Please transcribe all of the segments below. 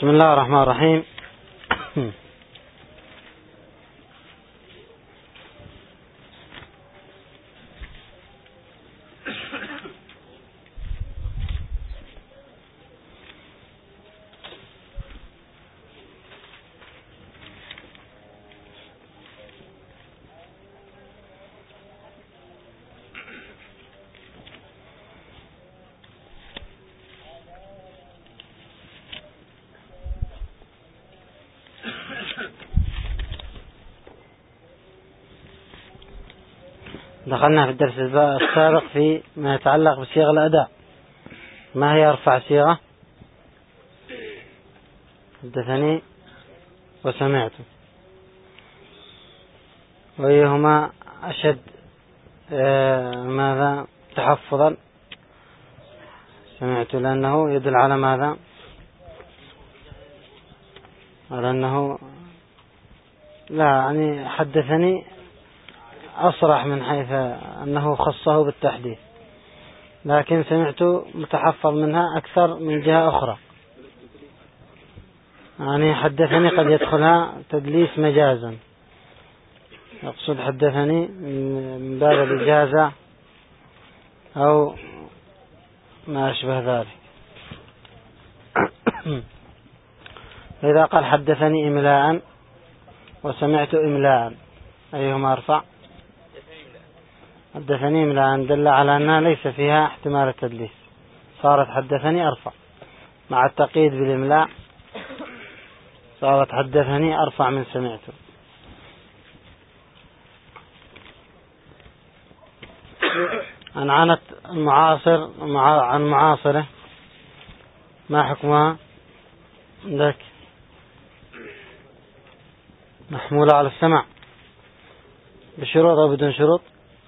بسم الله الرحمن الرحيم. دخلنا في الدرس السابق في ما يتعلق بصيغ الأداء. ما هي أرفع صيغة؟ حدثني وسمعت. وأيهما أشد ماذا تحفظا؟ سمعت، لأنه يدل على ماذا؟ على أنه لا، يعني حدثني أصرح من حيث أنه خصه بالتحديث، لكن سمعت متحفظ منها أكثر من جهة أخرى. يعني حدثني قد يدخلها تدليس مجازا، يقصد حدثني من باب الإجازة أو ما أشبه ذلك. إذا قال حدثني إملاء وسمعت إملاء، أيهما أرفع؟ حدثني إملاء دل على أنها ليس فيها احتمال التدليس، صارت حدثني أرفع. مع التقييد بالإملاء صارت حدثني أرفع من سمعته. عنعنت المعاصر عن معاصره، ما حكمها ذاك؟ محمولة على السمع بشروط أو بدون شروط؟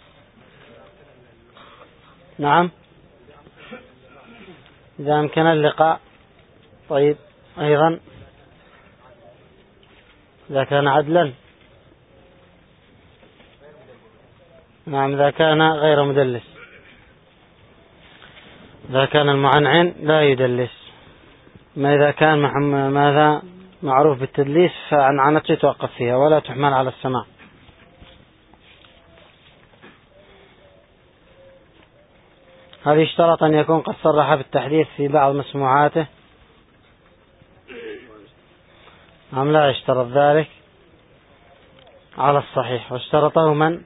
نعم، إذا أمكن اللقاء. طيب، أيضا إذا كان عدلا. نعم، إذا كان غير مدلس. إذا كان المعنعن لا يدلس. ما إذا كان ماذا معروف بالتدليس فعنعنته يتوقف فيها ولا تحمل على السماع. هل يشترط أن يكون قد صرح بالتحديث في بعض مسموعاته أم لا يشترط ذلك؟ على الصحيح. واشترطه من؟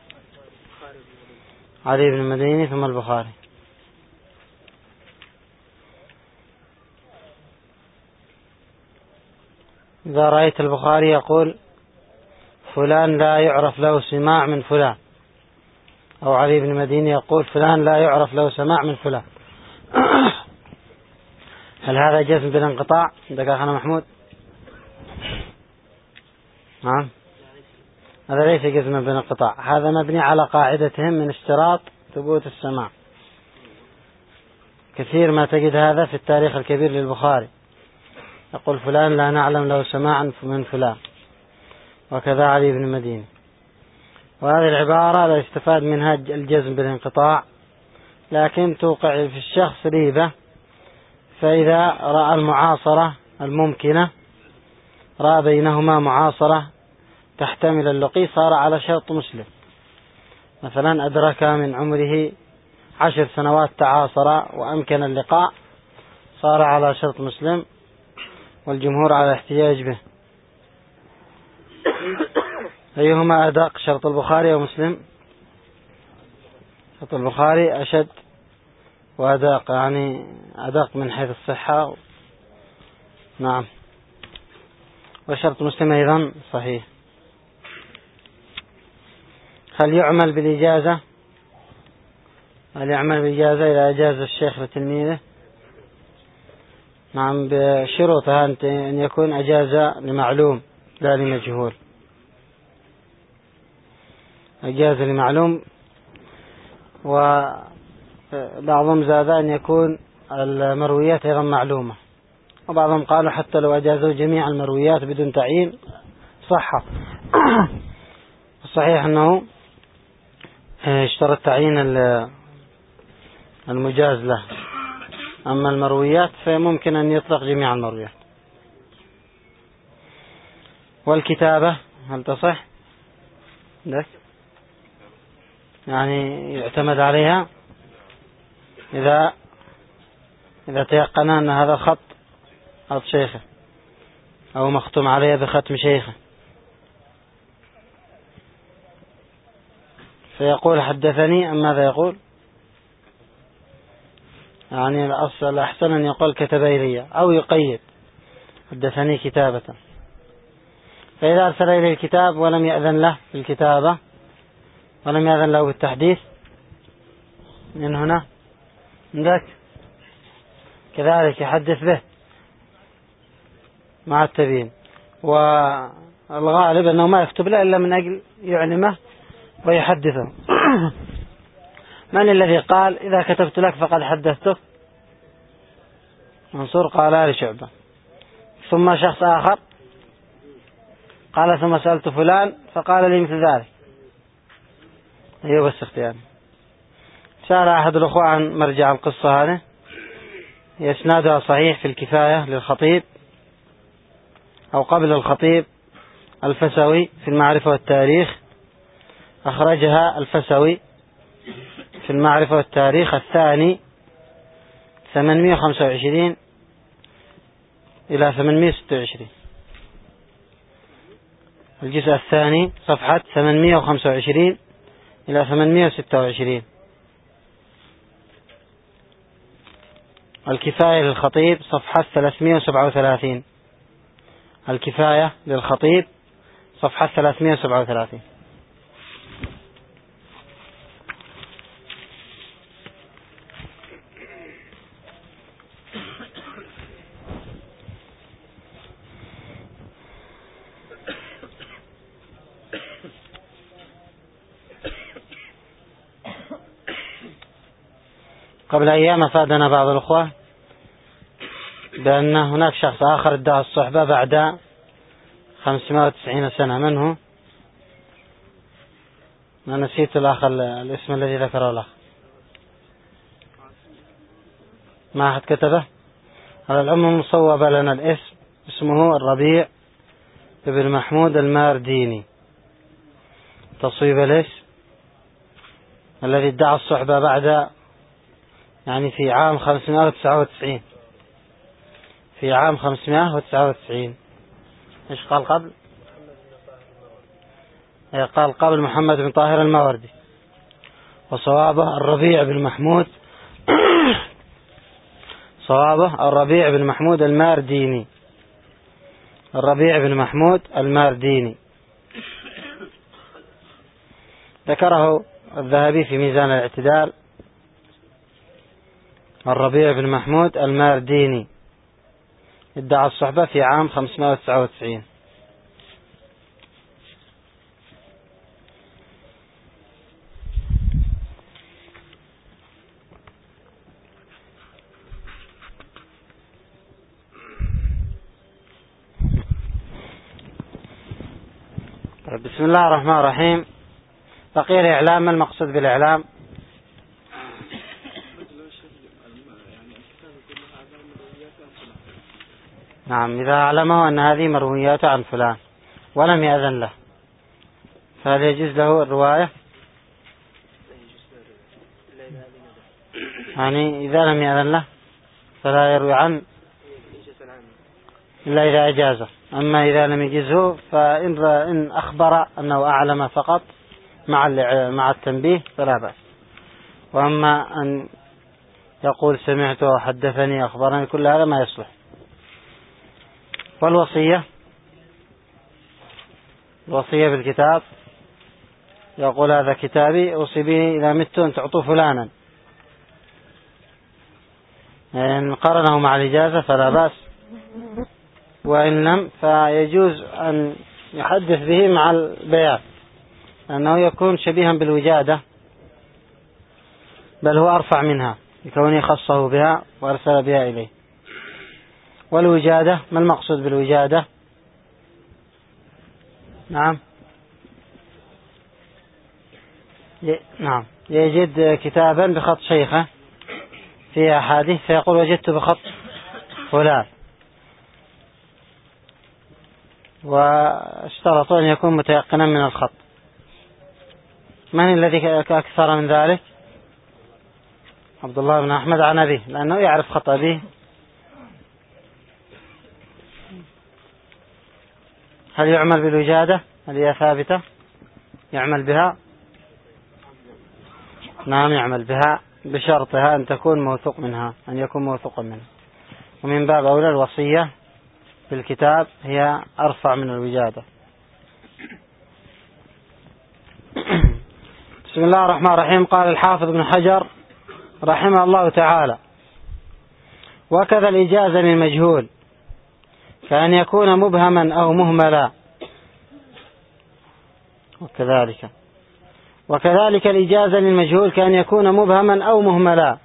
علي بن المديني ثم البخاري. إذا رأيت البخاري يقول فلان لا يعرف له سماع من فلان، أو علي بن المديني يقول فلان لا يعرف له سماع من فلان، هل هذا جزم بالانقطاع عندك أخنا محمود؟ نعم، هذا ليس جزما بالانقطاع، هذا مبني على قاعدتهم من اشتراط ثبوت السماع. كثير ما تجد هذا في التاريخ الكبير للبخاري، يقول فلان لا نعلم له سماعا من فلان، وكذا علي بن المديني. وهذه العبارة لا يستفاد منها الجزم بالانقطاع، لكن توقع في الشخص ريبة. فإذا رأى المعاصرة الممكنة، رأى بينهما معاصرة تحتمل اللقي، صار على شرط مسلم. مثلا أدرك من عمره 10 سنوات تعاصر وأمكن اللقاء، صار على شرط مسلم والجمهور على احتجاج به. أيهما أدق، شرط البخاري ومسلم؟ شرط البخاري أشد وأدق، يعني أدق من حيث الصحة. نعم، وشرط مسلم أيضا صحيح. هل يعمل بالإجازة؟ هل يعمل بالإجازة إذا أجاز الشيخ لتلميذه؟ نعم، بشروطها أن يكون أجازة لمعلوم لا لمجهول. أجازة لمعلوم، وبعضهم زاد أن يكون المرويات أيضا معلومة، وبعضهم قالوا حتى لو أجازوا جميع المرويات بدون تعيين صحة. الصحيح أنه اشترط تعيين المجاز له، أما المرويات فممكن أن يطلق جميع المرويات. والكتابة هل تصح؟ لك يعني يعتمد عليها إذا تيقن أن هذا خط شيخه أو مختوم عليه بختم شيخه، فيقول حدثني. أم ماذا يقول؟ يعني الأصل أحسن أن يقول كتب إلي أو يقيد حدثني كتابة. فإذا أرسل إليه الكتاب ولم يأذن له في الكتابة ولم يأذن له بالتحديث من هنا ذاك كذلك يحدث به مع التبيين. والغالب أنه ما يكتب له إلا من أجل يعلمه ويحدثه. من الذي قال إذا كتبت لك فقد حدثتك؟ منصور قال لشعبة. ثم شخص آخر قال ثم سألت فلان فقال لي مثل ذلك. أيوب السختياني. سأل أحد الأخوة عن مرجع القصة هذه، إسنادها صحيح في الكفاية للخطيب أو قبل الخطيب الفسوي في المعرفة والتاريخ، أخرجها الفسوي في المعرفة والتاريخ الثاني 825 إلى 826، الجزء الثاني صفحة 825 إلى 826. الكفاية للخطيب صفحة 337. الكفاية للخطيب صفحة 337. قبل أيام أفادنا بعض الأخوة بأن هناك شخص آخر ادعى الصحبة بعد 590 سنة. من هو؟ ما نسيت الأخ الاسم الذي ذكره الأخ، ما أحد كتبه. على العموم مصوب لنا الاسم، اسمه الربيع بن محمود المارديني. تصويب الاسم الذي ادعى الصحبة بعد يعني في عام 599. في عام 599. ايش قال قبل؟ قال قبل محمد بن طاهر الماوردي، وصوابه الربيع بن محمود صوابه الربيع بن محمود المارديني. الربيع بن محمود المارديني ذكره الذهبي في ميزان الاعتدال. الربيع بن محمود المارديني ادعى الصحبة في عام 599. بسم الله الرحمن الرحيم. بقي الإعلام. ما المقصود بالإعلام؟ نعم، إذا أعلمه أن هذه مرويات عن فلان ولم يأذن له فهل يجوز له الرواية؟ يعني إذا لم يأذن له فلا يروي عنه إلا إذا أجازه. أما إذا لم يجزه فإن أخبر أنه أعلم فقط مع التنبيه فلا بأس. وأما أن يقول سمعت وحدثني أخبرني كل هذا ما يصلح. والوصية، الوصية بالكتاب يقول هذا كتابي أوصي به إذا مت أن تعطوا فلانا. إن قرنه مع الإجازة فلا بأس، وإن لم فيجوز أن يحدث به مع البيان، لأنه يكون شبيها بالوجادة، بل هو أرفع منها لكونه خصه بها وأرسل بها إليه. والوجادة، ما المقصود بالوجادة؟ نعم نعم، يجد كتابا بخط شيخه في أحاديث فيقول وجدت بخط فلان. واشترطوا أن يكون متيقنا من الخط. من الذي أكثر من ذلك؟ عبد الله بن أحمد عن أبيه، لأنه يعرف خط أبيه. هل يعمل بالوجادة؟ هل هي ثابتة؟ يعمل بها؟ نعم يعمل بها، بشرطها أن تكون موثوق منها، أن يكون موثوقا منها. ومن باب أولى الوصية في الكتاب هي أرفع من الوجادة. بسم الله الرحمن الرحيم. قال الحافظ ابن حجر رحمه الله تعالى: وكذا الإجازة للمجهول كأن يكون مبهما أو مهملا. وكذلك الإجازة للمجهول كأن يكون مبهما أو مهملا،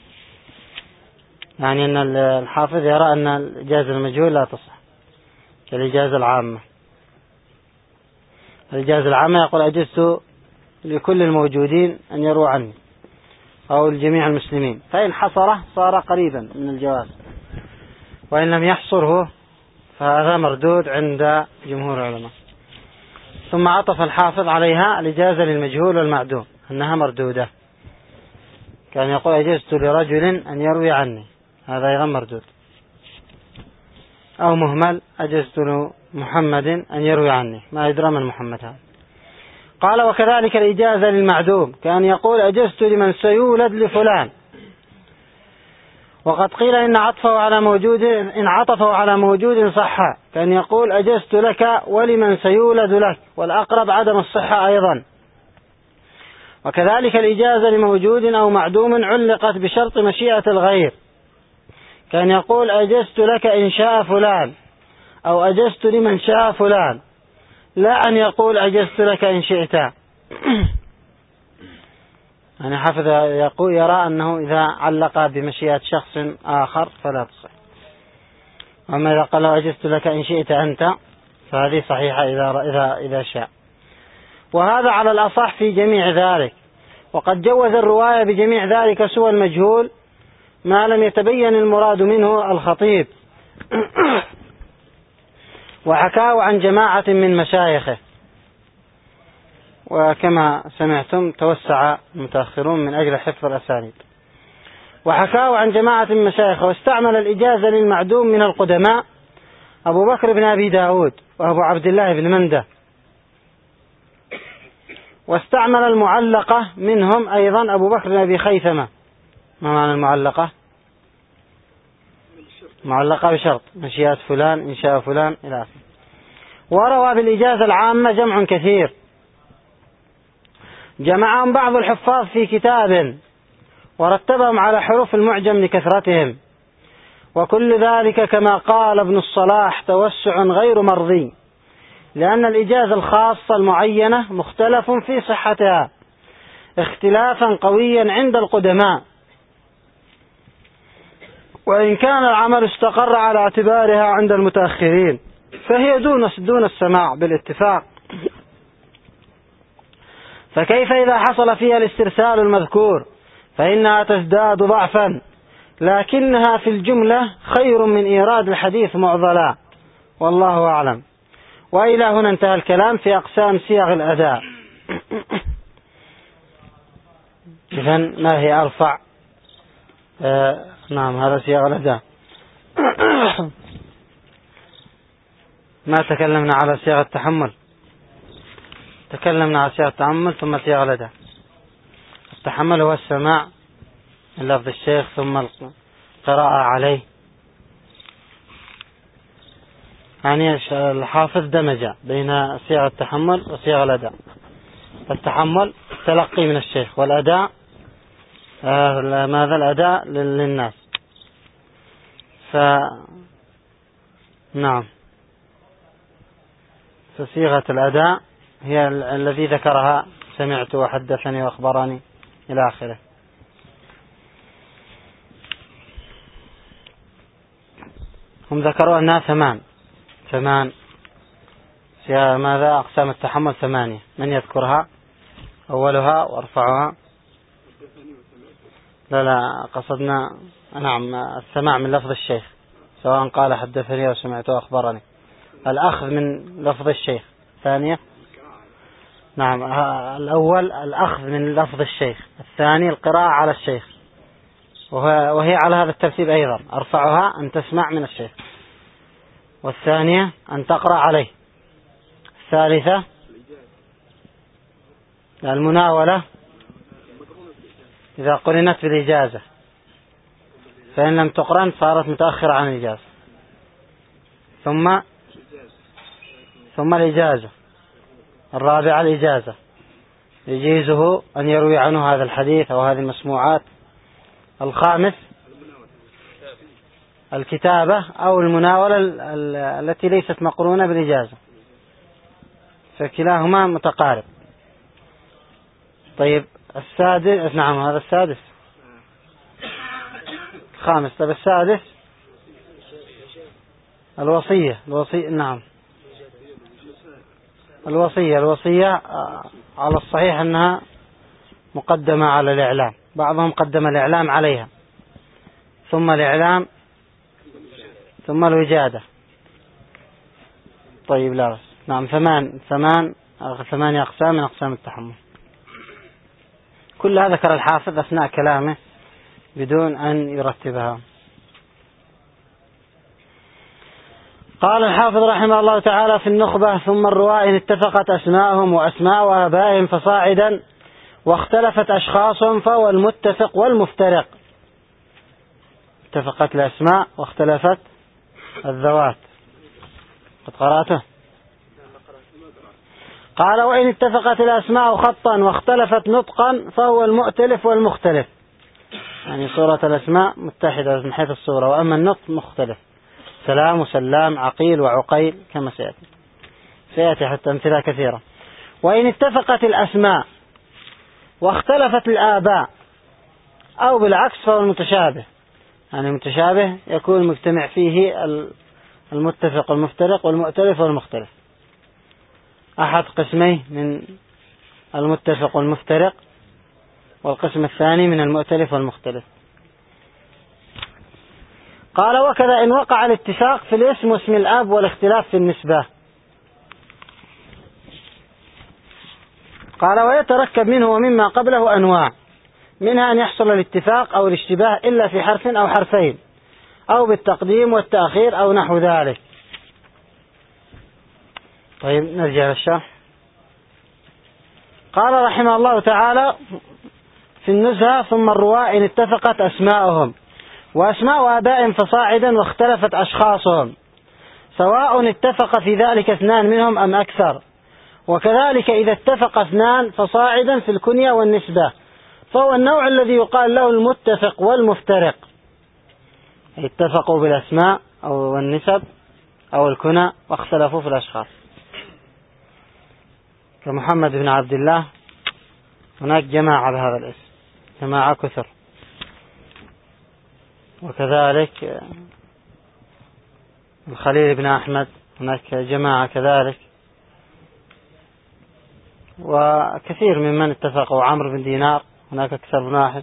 يعني أن الحافظ يرى أن الإجازة للمجهول لا تصح كالإجازة العامة. الإجازة العامة يقول أجزت لكل الموجودين أن يروا عني أو الجميع المسلمين، فإن حصره صار قريبا من الجواز، وإن لم يحصره فهذا مردود عند جمهور العلماء. ثم عطف الحافظ عليها الإجازة للمجهول والمعدوم أنها مردودة، كان يقول أجزت لرجل أن يروي عني، هذا أيضا مردود. أو مهمل: أجزت لمحمد أن يروي عني، ما يدرى من محمد هذا. قال: وكذلك الإجازة للمعدوم كان يقول أجزت لمن سيولد لفلان. وقد قيل إن عطفه على موجود صح، كان يقول أجزت لك ولمن سيولد لك، والأقرب عدم الصحة أيضا. وكذلك الإجازة لموجود أو معدوم علقت بشرط مشيئة الغير، كان يقول أجزت لك إن شاء فلان، أو أجزت لمن شاء فلان، لا أن يقول أجزت لك إن شئت. يعني حافظ يرى أنه إذا علق بمشيئة شخص آخر فلا تصح. أما إذا قال أجزت لك إن شئت أنت فهذه صحيحة إذا شاء. وهذا على الأصح في جميع ذلك. وقد جوز الرواية بجميع ذلك سوى المجهول ما لم يتبين المراد منه الخطيب. وحكاه عن جماعة من مشايخه، وكما سمعتم توسع المتأخرون من أجل حفظ الأسانيد. وحكاه عن جماعة من مشايخه. واستعمل الإجازة للمعدوم من القدماء أبو بكر بن أبي داود وأبو عبد الله بن مندة. واستعمل المعلقة منهم أيضا أبو بكر بن أبي خيثمة. ما معنى المعلقة؟ معلقة بشرط مشيئة فلان إن شاء فلان إلى آخره. وروى بالإجازة العامة جمع كثير، جمعهم بعض الحفاظ في كتاب ورتبهم على حروف المعجم لكثرتهم. وكل ذلك كما قال ابن الصلاح توسع غير مرضي، لأن الإجازة الخاصة المعينة مختلف في صحتها اختلافا قويا عند القدماء، وإن كان العمل استقر على اعتبارها عند المتأخرين فهي دون السماع بالاتفاق. فكيف إذا حصل فيها الاسترسال المذكور فإنها تزداد ضعفا، لكنها في الجملة خير من إيراد الحديث معضلا، والله أعلم. وإلى هنا انتهى الكلام في أقسام صيغ الأداء. إذن ما هي أرفع؟ نعم هذا صيغ الأداء. ما تكلمنا على صيغ التحمل، تكلمنا على صيغ التحمل ثم صيغ الأداء. التحمل هو السماع من لفظ الشيخ ثم القراءة عليه. يعني الحافظ دمج بين صيغ التحمل وصيغ الأداء. التحمل تلقي من الشيخ، والأداء ماذا الأداء للناس. نعم فصيغة الأداء هي الذي ذكرها سمعت وحدثني وأخبرني إلى آخره. هم ذكروا أنها ثمان ماذا أقسام التحمل 8. من يذكرها؟ أولها وارفعها. لا قصدنا نعم السماع من لفظ الشيخ، سواء قال حدثني أو سمعت وأخبرني. الأخذ من لفظ الشيخ. ثانية نعم الأول الأخذ من لفظ الشيخ، الثاني القراءة على الشيخ، وهي على هذا الترتيب أيضا، أرفعها أن تسمع من الشيخ، والثانية أن تقرأ عليه، الثالثة المناولة إذا قرنت بالإجازة، فإن لم تقرن صارت متأخرة عن الإجازة. ثم الإجازة الرابعة الإجازة، يجيزه أن يروي عنه هذا الحديث أو هذه المسموعات. الخامس الكتابة أو المناولة التي ليست مقرونة بالإجازة، فكلاهما متقارب. طيب السادس، نعم هذا السادس، الخامس. طيب السادس الوصية نعم الوصية على الصحيح أنها مقدمة على الإعلام، بعضهم قدم الإعلام عليها، ثم الإعلام، ثم الوجادة. طيب لا بس نعم ثمانية أقسام من أقسام التحمل. كلها ذكر الحافظ أثناء كلامه بدون أن يرتبها. قال الحافظ رحمه الله تعالى في النخبة: ثم الرواة إن اتفقت أسماءهم وأسماء آبائهم فصاعدا واختلفت أشخاصهم فهو المتفق والمفترق. اتفقت الأسماء واختلفت الذوات. قد قرأته. قال: وإن اتفقت الأسماء خطا واختلفت نطقا فهو المؤتلف والمختلف. يعني صورة الأسماء متحدة من حيث الصورة، وأما النطق مختلف، سلام وسلام، عقيل وعقيل، كما سيأتي حتى أمثلة كثيرة. وإن اتفقت الأسماء واختلفت الآباء أو بالعكس فهو المتشابه. يعني المتشابه يكون مجتمع فيه المتفق والمفترق والمؤتلف والمختلف. أحد قسميه من المتفق والمفترق، والقسم الثاني من المؤتلف والمختلف. قال: وكذا إن وقع الاتفاق في الاسم واسم الأب والاختلاف في النسبة. قال: ويتركب منه ومما قبله أنواع، منها أن يحصل الاتفاق أو الاشتباه إلا في حرف أو حرفين، أو بالتقديم والتأخير أو نحو ذلك. طيب نرجع للشرح. قال رحمه الله تعالى في النزهة: ثم الرواة إن اتفقت أسماءهم وأسماء آبائهم فصاعدا واختلفت أشخاصهم، سواء اتفق في ذلك اثنان منهم أم أكثر. وكذلك إذا اتفق اثنان فصاعدا في الكنية والنسبة، فهو النوع الذي يقال له المتفق والمفترق. اتفقوا بالأسماء أو النسب أو الكنى واختلفوا في الأشخاص، كمحمد بن عبد الله هناك جماعة بهذا الاسم، جماعة كثر. وكذلك الخليل بن أحمد هناك جماعة كذلك، وكثير ممن اتفقوا. عمرو بن دينار هناك أكثر من واحد.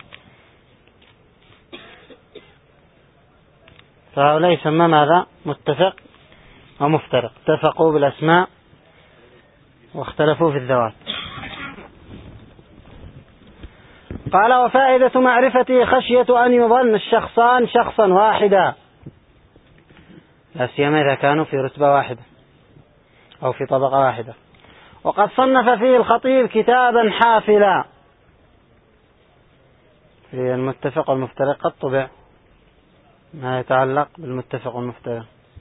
فهؤلاء يسمى ماذا؟ متفق ومفترق، اتفقوا بالأسماء واختلفوا في الذوات. قال: وفائدة معرفته خشية أن يظن الشخصان شخصا واحدا، لا سيما إذا كانوا في رتبة واحدة أو في طبقة واحدة. وقد صنف فيه الخطيب كتابا حافلا في المتفق والمفترق، قد طبع ما يتعلق بالمتفق والمفترق،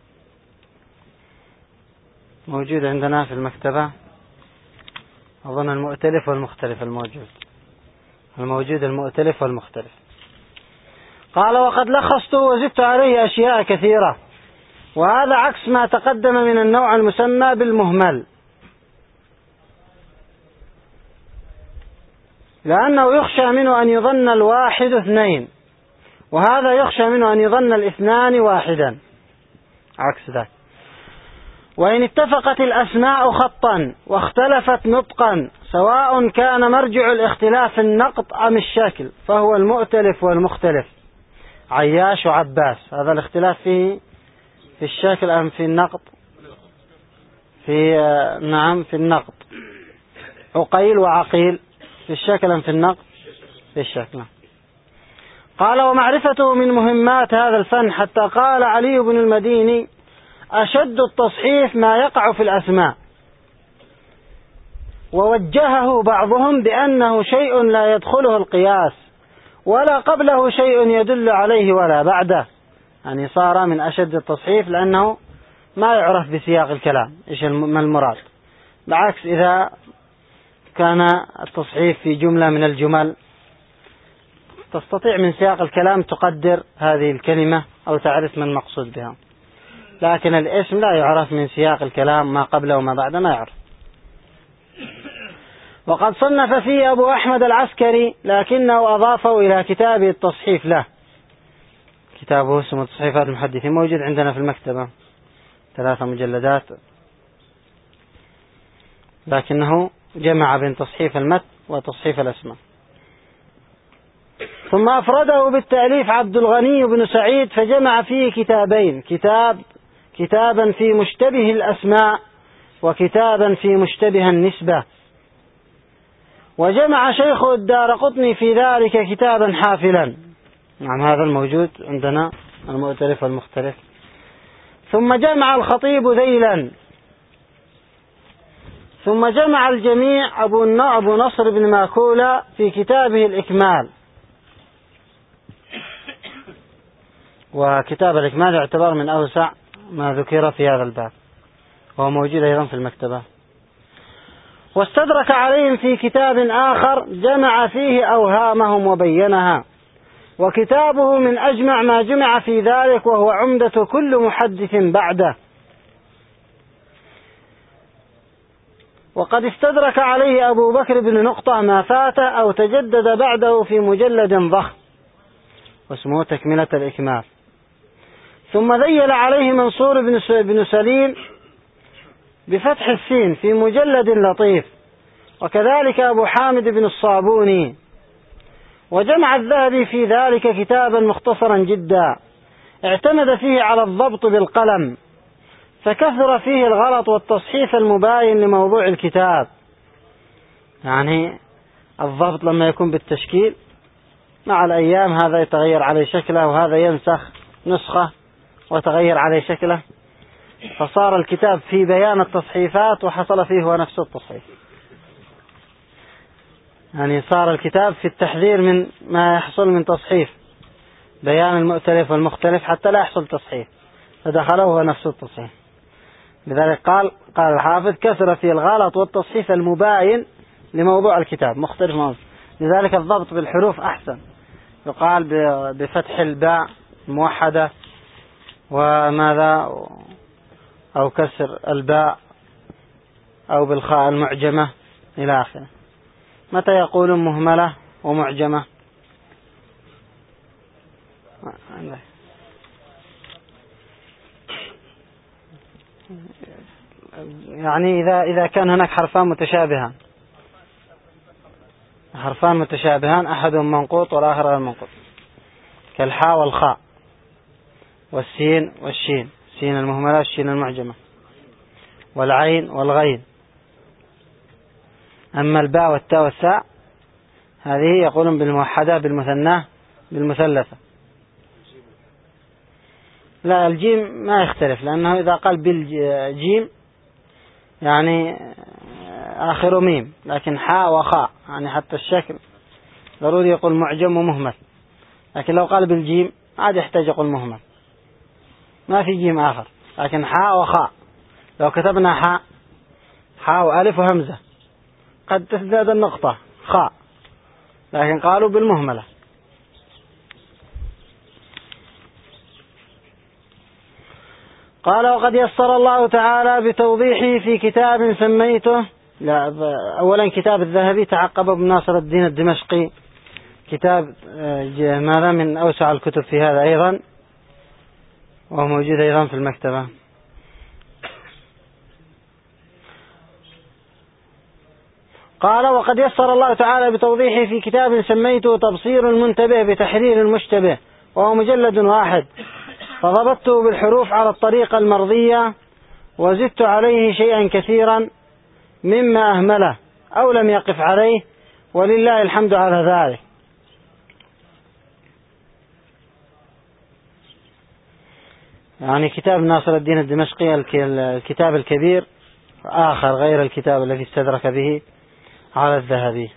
موجود عندنا في المكتبة، أظن المؤتلف والمختلف الموجود المؤتلف والمختلف. قال: وقد لخصت وزدت عليه أشياء كثيرة، وهذا عكس ما تقدم من النوع المسمى بالمهمل، لأنه يخشى منه أن يظن الواحد اثنين، وهذا يخشى منه أن يظن الاثنان واحدا، عكس ذلك. وإن اتفقت الأسماء خطا واختلفت نطقا، سواء كان مرجع الاختلاف النقط أم الشكل، فهو المؤتلف والمختلف. عياش وعباس، هذا الاختلاف فيه في الشكل أم في النقط؟ في نعم في النقد، عقيل وعقيل في الشكل، في النقد في الشكل. قال ومعرفته من مهمات هذا الفن، حتى قال علي بن المديني أشد التصحيف ما يقع في الأسماء، ووجهه بعضهم بأنه شيء لا يدخله القياس ولا قبله شيء يدل عليه ولا بعده، يعني صار من أشد التصحيف لأنه ما يعرف بسياق الكلام إيش ما المراد، بعكس إذا كان التصحيف في جملة من الجمل تستطيع من سياق الكلام تقدر هذه الكلمة أو تعرف ما المقصود بها، لكن الاسم لا يعرف من سياق الكلام، ما قبله وما بعده ما يعرف. وقد صنف فيه أبو أحمد العسكري، لكنه أضافه إلى كتابه التصحيف له، كتابه اسمه تصحيفات المحدثين، موجود عندنا في المكتبة 3 مجلدات، لكنه جمع بين تصحيف المتن وتصحيف الأسماء. ثم أفرده بالتأليف عبد الغني بن سعيد، فجمع فيه كتابين، كتابا في مشتبه الأسماء وكتابا في مشتبه النسبة. وجمع شيخ الدارقطني في ذلك كتابا حافلا، نعم هذا الموجود عندنا المؤتلف والمختلف. ثم جمع الخطيب ذيلا، ثم جمع الجميع أبو نصر بن ماكولة في كتابه الإكمال، وكتاب الإكمال يعتبر من أوسع ما ذكر في هذا الباب، وهو موجود أيضا في المكتبة. واستدرك عليهم في كتاب آخر جمع فيه أوهامهم وبينها، وكتابه من أجمع ما جمع في ذلك، وهو عمدة كل محدث بعده. وقد استدرك عليه أبو بكر بن نقطة ما فات أو تجدد بعده في مجلد ضخم واسمه تكملة الإكمال. ثم ذيل عليه منصور بن سليم بفتح السين في مجلد لطيف، وكذلك أبو حامد بن الصابوني. وجمع الذهبي في ذلك كتابا مختصرا جدا اعتمد فيه على الضبط بالقلم، فكثر فيه الغلط والتصحيف المباين لموضوع الكتاب، يعني الضبط لما يكون بالتشكيل مع الأيام هذا يتغير عليه شكله وهذا ينسخ نسخة وتغير عليه شكله، فصار الكتاب في بيان التصحيفات وحصل فيه هو نفس التصحيف، يعني صار الكتاب في التحذير من ما يحصل من تصحيف، بيان المؤتلف والمختلف حتى لا يحصل تصحيف، فدخله هو نفس التصحيف. لذلك قال الحافظ كثر في الغلط والتصحيف المباين لموضوع الكتاب مختلف موضوع. لذلك الضبط بالحروف أحسن، يقال بفتح الباء موحدة وماذا أو كسر الباء أو بالخاء المعجمة إلى آخره. متى يقولون مهملة ومعجمة؟ يعني إذا كان هناك حرفان متشابهان أحدهم منقوط والآخر غير منقوط، كالحاء والخاء والسين والشين، السين المهملة والشين المعجمة، والعين والغين. أما الباء والتاء والساء هذه يقولون بالموحدة بالمثنى بالمثلثة. لا الجيم ما يختلف، لأنه إذا قال بالجيم يعني آخر ميم، لكن حاء وخاء يعني حتى الشكل ضروري يقول معجم ومهمل، لكن لو قال بالجيم عاد يحتاج يقول مهمل، ما في جيم آخر، لكن حاء وخاء. لو كتبنا حاء وألف وهمزة قد تزداد النقطة خاء، لكن قالوا بالمهملة. قال وقد يسر الله تعالى بتوضيحه في كتاب سميته، أولا كتاب الذهبي تعقب ابن ناصر الدين الدمشقي، كتاب ماذا من أوسع الكتب في هذا أيضا، وهو موجود أيضا في المكتبة. قال وقد يسر الله تعالى بتوضيحه في كتاب سميته تبصير المنتبه بتحرير المشتبه، وهو مجلد واحد، فضبطته بالحروف على الطريقة المرضية، وزدت عليه شيئا كثيرا مما أهمله أو لم يقف عليه، ولله الحمد على ذلك. يعني كتاب ناصر الدين الدمشقي الكتاب الكبير آخر غير الكتاب الذي استدرك به على الذهبي.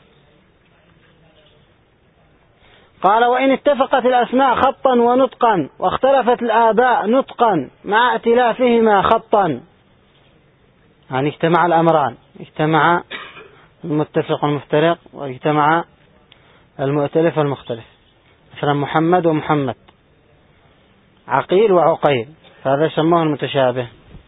قال: وإن اتفقت الأسماء خطا ونطقا واختلفت الآباء نطقا مع ائتلافهما خطا، يعني اجتمع الأمران، اجتمع المتفق والمفترق واجتمع المؤتلف والمختلف، مثلا محمد ومحمد، عقيل وعقيل، فهذا يسمونه المتشابه.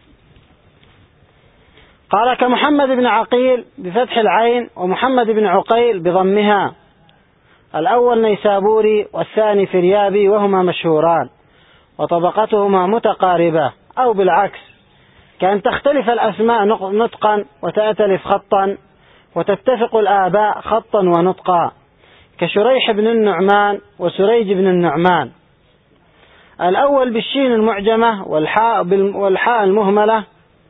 قال: كمحمد بن عقيل بفتح العين، ومحمد بن عقيل بضمها، الأول نيسابوري والثاني فريابي، وهما مشهوران وطبقتهما متقاربة، أو بالعكس، كأن تختلف الأسماء نطقا وتأتلف خطا، وتتفق الآباء خطا ونطقا، كشريح بن النعمان وسريج بن النعمان، الأول بالشين المعجمة والحاء المهملة،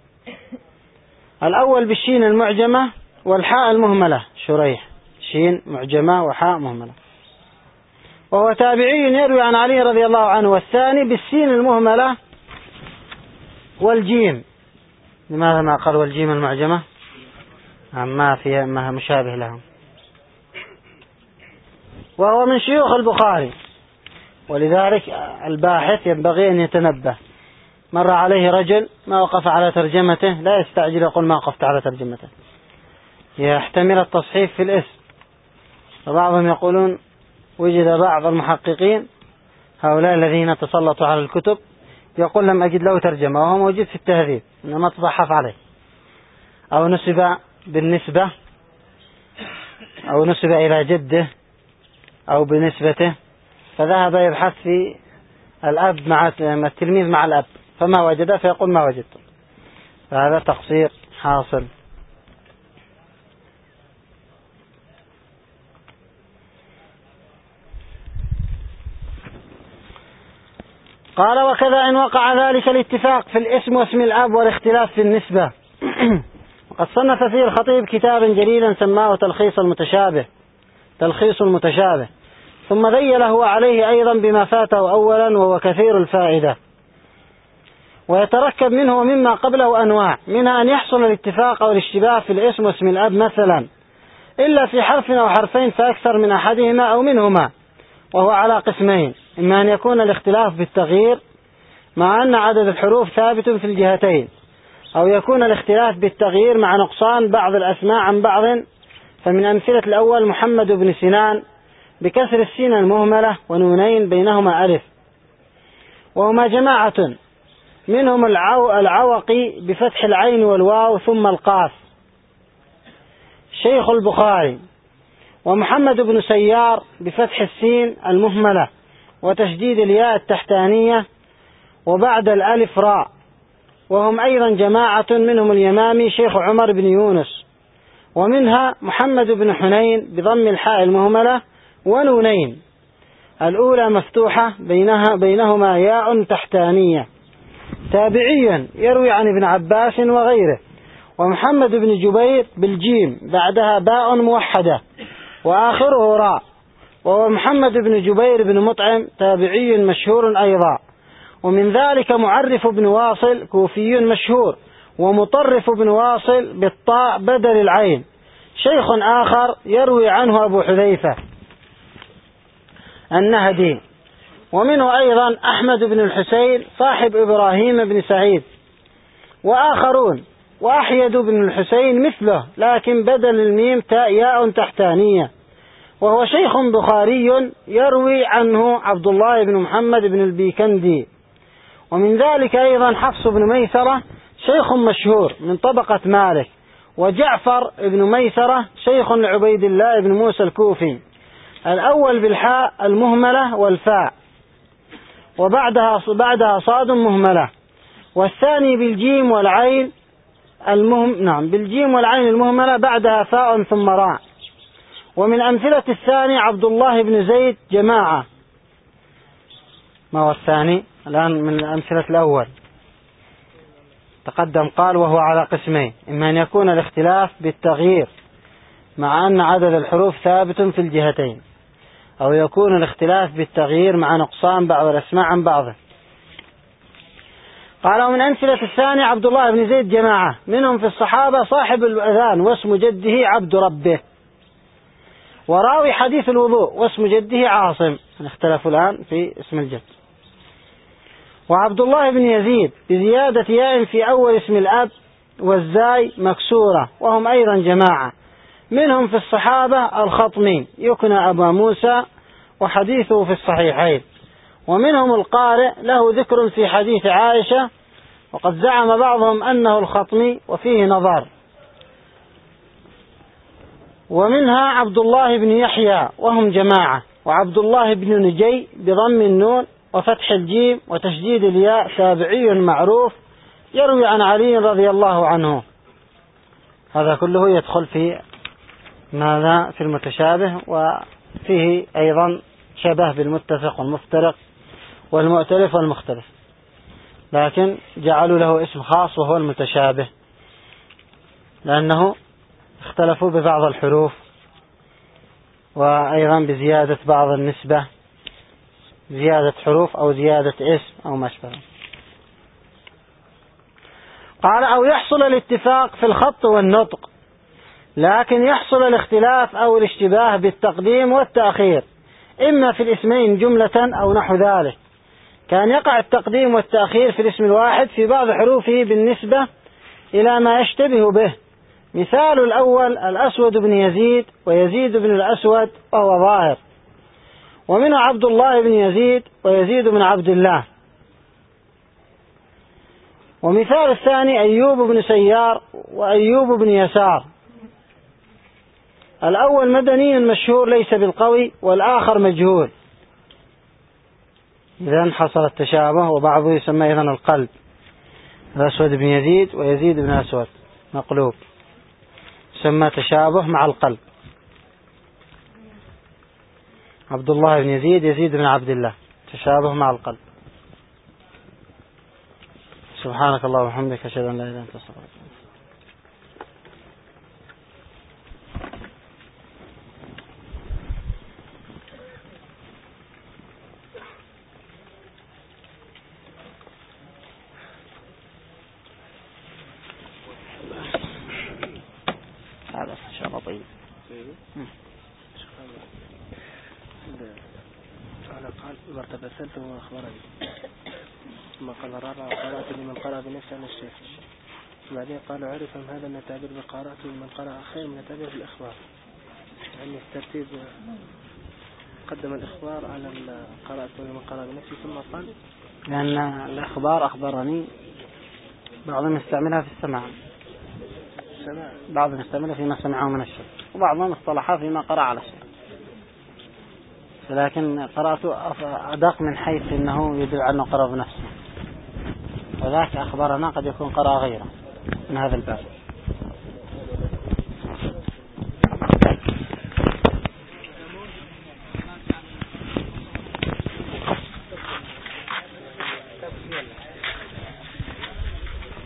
الأول بالشين المعجمة والحاء المهملة، شريح شين معجمة وحاء مهملة، وهو تابعي يروي عن علي رضي الله عنه، والثاني بالسين المهملة والجيم. لماذا ما قال والجيم المعجمة؟ ما فيها ما مشابه لهم. وهو من شيوخ البخاري، ولذلك الباحث ينبغي أن يتنبه. مر عليه رجل ما وقف على ترجمته، لا يستعجل يقول ما وقفت على ترجمته، يحتمل التصحيف في الاسم. وبعضهم يقولون وجد بعض المحققين هؤلاء الذين تسلطوا على الكتب يقول لم أجد له ترجمة، وهو موجود في التهذيب إنما تصحف عليه، أو نسب بالنسبة، أو نسب إلى جده، أو بنسبته، فذهب يبحث في الأب مع التلميذ مع الأب، فما وجده فيقول ما وجدت، فهذا تقصير حاصل. قال: وكذا إن وقع ذلك الاتفاق في الاسم واسم الأب والاختلاف في النسبة. وقد صنف فيه الخطيب كتابا جليلا سماه تلخيص المتشابه، ثم ذيله عليه أيضا بما فاته أولا، وهو كثير الفائدة، ويتركب منه ومما قبله أنواع، منها أن يحصل الاتفاق أو الاشتباه في الاسم واسم الأب مثلا، إلا في حرف أو حرفين فأكثر من أحدهما أو منهما، وهو على قسمين: إما أن يكون الاختلاف بالتغيير مع أن عدد الحروف ثابت في الجهتين، أو يكون الاختلاف بالتغيير مع نقصان بعض الأسماء عن بعض. فمن أمثلة الأول محمد بن سنان بكسر السين المهملة ونونين بينهما ألف، وهما جماعة، منهم العوقي بفتح العين والواو ثم القاف، شيخ البخاري. ومحمد بن سيار بفتح السين المهملة وتشديد الياء التحتانية وبعد الألف راء، وهم أيضا جماعة، منهم اليمامي شيخ عمر بن يونس. ومنها محمد بن حنين بضم الحاء المهملة ونونين، الأولى مفتوحة بينهما ياء تحتانية، تابعيا يروي عن ابن عباس وغيره. ومحمد بن جبير بالجيم بعدها باء موحدة وآخره راء، وهو محمد بن جبير بن مطعم تابعي مشهور أيضا. ومن ذلك معرف بن واصل كوفي مشهور، ومطرف بن واصل بالطاء بدل العين، شيخ آخر يروي عنه أبو حذيفة النهدي. ومنه أيضا أحمد بن الحسين صاحب إبراهيم بن سعيد وآخرون، وأحيد بن الحسين مثله لكن بدل الميم تاء ياء تحتانية، وهو شيخ بخاري يروي عنه عبد الله بن محمد بن البيكندي. ومن ذلك أيضا حفص بن ميسرة شيخ مشهور من طبقة مالك، وجعفر بن ميسرة شيخ لعبيد الله بن موسى الكوفي، الأول بالحاء المهملة والفاء وبعدها صاد مهملة، والثاني بالجيم والعين بالجيم والعين المهملة بعدها فاء ثم راء. ومن أمثلة الثاني عبد الله بن زيد جماعة. ما هو الثاني الآن من أمثلة الأول؟ تقدم قال وهو على قسمين: إما أن يكون الاختلاف بالتغيير مع أن عدد الحروف ثابت في الجهتين، أو يكون الاختلاف بالتغيير مع نقصان بعض الأسماء عن بعضه. قال: ومن أمثلة الثاني عبد الله بن زيد جماعة منهم في الصحابة صاحب الأذان واسم جده عبد ربه، وراوي حديث الوضوء واسم جده عاصم، اختلفوا الآن في اسم الجد. وعبد الله بن يزيد بزيادة ياء في أول اسم الأب والزاي مكسورة، وهم أيضا جماعة منهم في الصحابة الخطمي يكنى أبا موسى وحديثه في الصحيحين، ومنهم القارئ له ذكر في حديث عائشة، وقد زعم بعضهم أنه الخطمي وفيه نظر. ومنها عبد الله بن يحيى وهم جماعة، وعبد الله بن نجي بضم النون وفتح الجيم وتشديد الياء تابعي معروف يروي عن علي رضي الله عنه. هذا كله يدخل في ماذا؟ في المتشابه، وفيه أيضا شبه بالمتفق والمفترق والمؤتلف والمختلف، لكن جعلوا له اسم خاص وهو المتشابه، لأنه اختلفوا ببعض الحروف وأيضا بزيادة بعض النسبة، زيادة حروف أو زيادة اسم أو ما شابه. قال: أو يحصل الاتفاق في الخط والنطق، لكن يحصل الاختلاف أو الاشتباه بالتقديم والتأخير، إما في الاسمين جملة أو نحو ذلك، كان يقع التقديم والتأخير في الاسم الواحد في بعض حروفه بالنسبة إلى ما يشتبه به. مثال الأول الأسود بن يزيد ويزيد بن الأسود وهو ظاهر، ومنه عبد الله بن يزيد ويزيد بن عبد الله. ومثال الثاني أيوب بن سيار وأيوب بن يسار، الأول مدني مشهور ليس بالقوي، والآخر مجهول، إذن حصل التشابه. وبعضه يسمى إذن القلب، الأسود بن يزيد ويزيد بن أسود مقلوب، يسمى تشابه مع القلب. عبد الله بن يزيد يزيد بن عبد الله، تشابه مع القلب. سبحانك اللهم وبحمدك، أشهد أن لا إله إلا أنت، أستغفرك. هذا إن شاء الله طيب. قال مرتبة ثالثة وأخبرني، ثم قال الرابع وقرأت لمن قرأ بنفسه عن الشيخ. بعدين قالوا عرف هذا من تعبير بالقراءة لمن قرأ خير من تعبير بالإخبار، يعني الترتيب قدم الإخبار على القراءة لمن قرأ بنفسه، ثم قال لأن الإخبار أخبرني بعضهم يستعملها في السماع، بعضهم يستعملها فيما سمعه من الشيخ، وبعضهم اصطلحها فيما قرأ على الشيخ، لكن قراءته أدق من حيث أنه يدل على أنه قرأ بنفسه، وذاك أخبرنا قد يكون قرأ غيره من هذا الباب.